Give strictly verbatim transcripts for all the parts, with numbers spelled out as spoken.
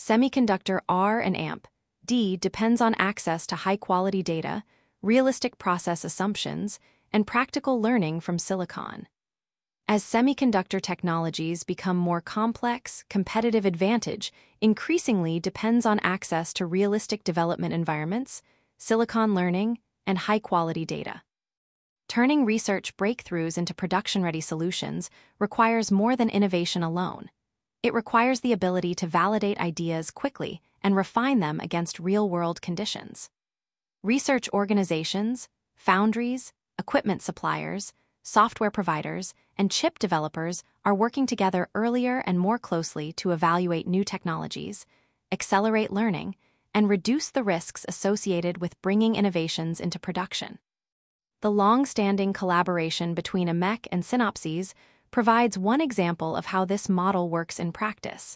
Semiconductor R and A M P D depends on access to high-quality data, realistic process assumptions, and practical learning from silicon. As semiconductor technologies become more complex, competitive advantage increasingly depends on access to realistic development environments, silicon learning, and high-quality data. Turning research breakthroughs into production-ready solutions requires more than innovation alone. It requires the ability to validate ideas quickly and refine them against real-world conditions. Research organizations, foundries, equipment suppliers, software providers, and chip developers are working together earlier and more closely to evaluate new technologies, accelerate learning, and reduce the risks associated with bringing innovations into production. The long-standing collaboration between I M E C and Synopsys provides one example of how this model works in practice.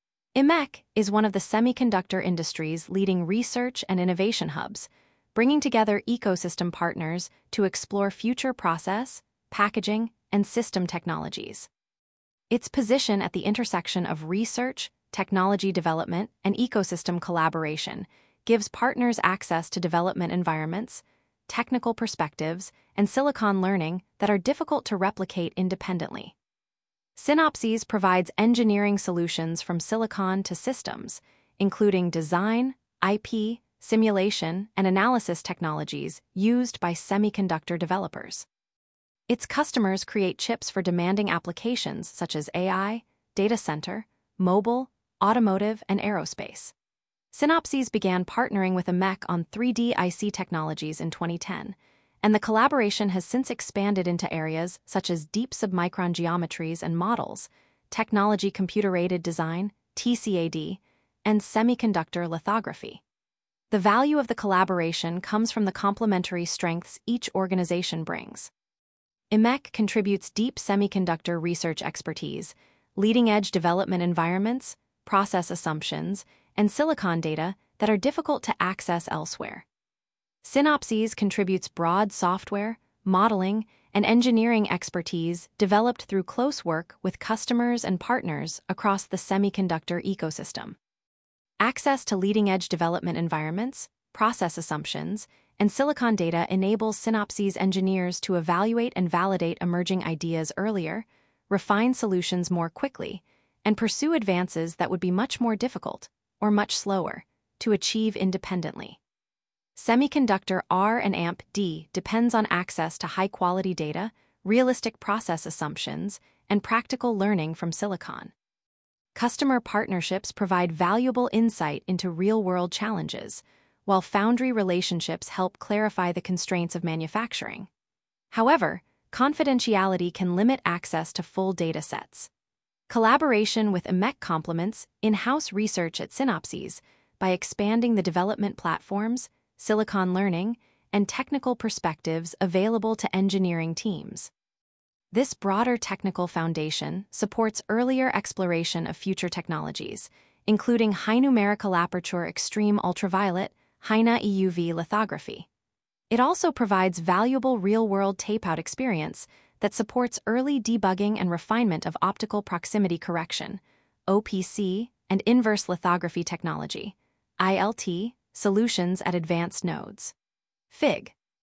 I M E C is one of the semiconductor industry's leading research and innovation hubs, bringing together ecosystem partners to explore future process, packaging, and system technologies. Its position at the intersection of research, technology development, and ecosystem collaboration gives partners access to development environments, technical perspectives, and silicon learning that are difficult to replicate independently. Synopsys provides engineering solutions from silicon to systems, including design, I P, simulation, and analysis technologies used by semiconductor developers. Its customers create chips for demanding applications such as A I, data center, mobile, automotive, and aerospace. Synopsys began partnering with I M E C on three D I C technologies in twenty ten, and the collaboration has since expanded into areas such as deep submicron geometries and models, technology computer-aided design, T C A D, and semiconductor lithography. The value of the collaboration comes from the complementary strengths each organization brings. I M E C contributes deep semiconductor research expertise, leading-edge development environments, process assumptions, and silicon data that are difficult to access elsewhere. Synopsys contributes broad software, modeling, and engineering expertise developed through close work with customers and partners across the semiconductor ecosystem. Access to leading-edge development environments, process assumptions, and silicon data enables Synopsys engineers to evaluate and validate emerging ideas earlier, refine solutions more quickly, and pursue advances that would be much more difficult, or much slower, to achieve independently. Semiconductor R and A M P D depends on access to high-quality data, realistic process assumptions, and practical learning from silicon. Customer partnerships provide valuable insight into real-world challenges, while foundry relationships help clarify the constraints of manufacturing. However, confidentiality can limit access to full data sets. Collaboration with I M E C complements in-house research at Synopsys by expanding the development platforms, silicon learning, and technical perspectives available to engineering teams. This broader technical foundation supports earlier exploration of future technologies, including high numerical aperture extreme ultraviolet, H I N A E U V lithography. It also provides valuable real-world tape-out experience that supports early debugging and refinement of optical proximity correction, O P C, and inverse lithography technology, I L T, solutions at advanced nodes. Fig.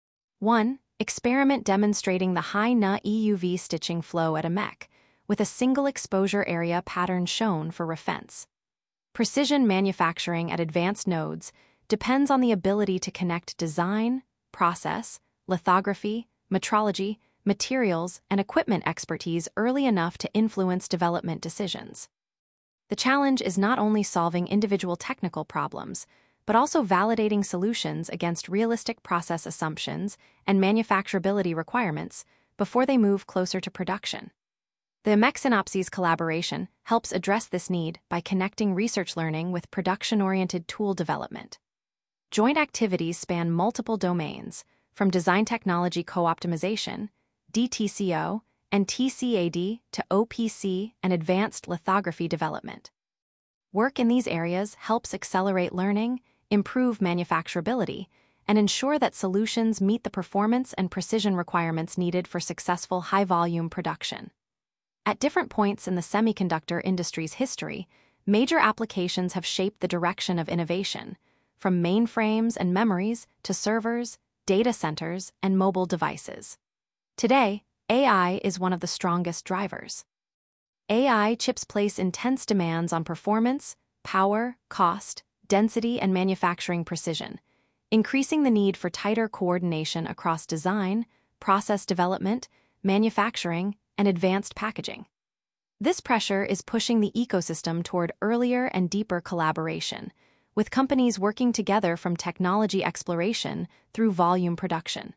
one. Experiment demonstrating the H I N A E U V stitching flow at I M E C, with a single exposure area pattern shown for reference. Precision manufacturing at advanced nodes depends on the ability to connect design, process, lithography, metrology, materials, and equipment expertise early enough to influence development decisions. The challenge is not only solving individual technical problems, but also validating solutions against realistic process assumptions and manufacturability requirements before they move closer to production. The I M E C Synopsys collaboration helps address this need by connecting research learning with production-oriented tool development. Joint activities span multiple domains, from design technology co-optimization, D T C O, and T C A D to O P C and advanced lithography development. Work in these areas helps accelerate learning, improve manufacturability, and ensure that solutions meet the performance and precision requirements needed for successful high-volume production. At different points in the semiconductor industry's history, major applications have shaped the direction of innovation, from mainframes and memories to servers, data centers, and mobile devices. Today, A I is one of the strongest drivers. A I chips place intense demands on performance, power, cost, density, and manufacturing precision, increasing the need for tighter coordination across design, process development, manufacturing, and advanced packaging. This pressure is pushing the ecosystem toward earlier and deeper collaboration, with companies working together from technology exploration through volume production.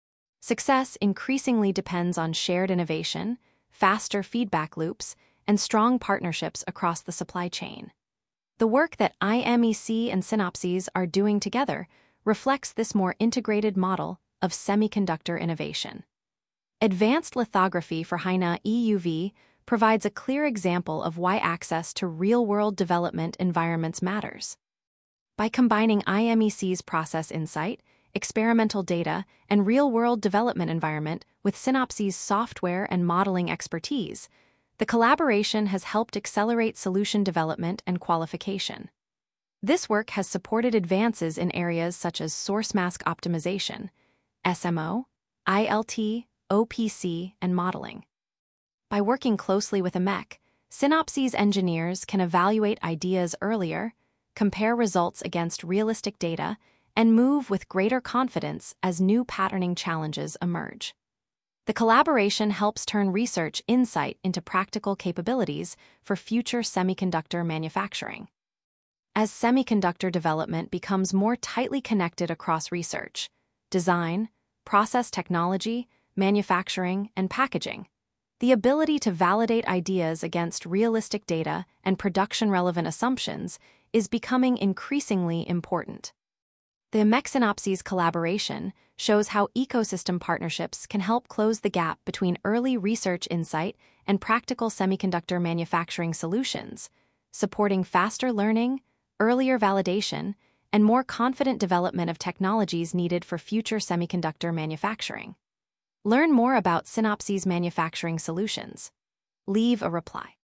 Success increasingly depends on shared innovation, faster feedback loops, and strong partnerships across the supply chain. The work that I M E C and Synopsys are doing together reflects this more integrated model of semiconductor innovation. Advanced lithography for high-N A E U V provides a clear example of why access to real-world development environments matters. By combining I M E C's process insight, experimental data, and real-world development environment with Synopsys' software and modeling expertise, the collaboration has helped accelerate solution development and qualification. This work has supported advances in areas such as source mask optimization, S M O, I L T, O P C, and modeling. By working closely with a M E C, Synopsys engineers can evaluate ideas earlier, compare results against realistic data, and move with greater confidence as new patterning challenges emerge. The collaboration helps turn research insight into practical capabilities for future semiconductor manufacturing. As semiconductor development becomes more tightly connected across research, design, process technology, manufacturing, and packaging, the ability to validate ideas against realistic data and production-relevant assumptions is becoming increasingly important. The M E C Synopsys collaboration shows how ecosystem partnerships can help close the gap between early research insight and practical semiconductor manufacturing solutions, supporting faster learning, earlier validation, and more confident development of technologies needed for future semiconductor manufacturing. Learn more about Synopsys manufacturing solutions. Leave a reply.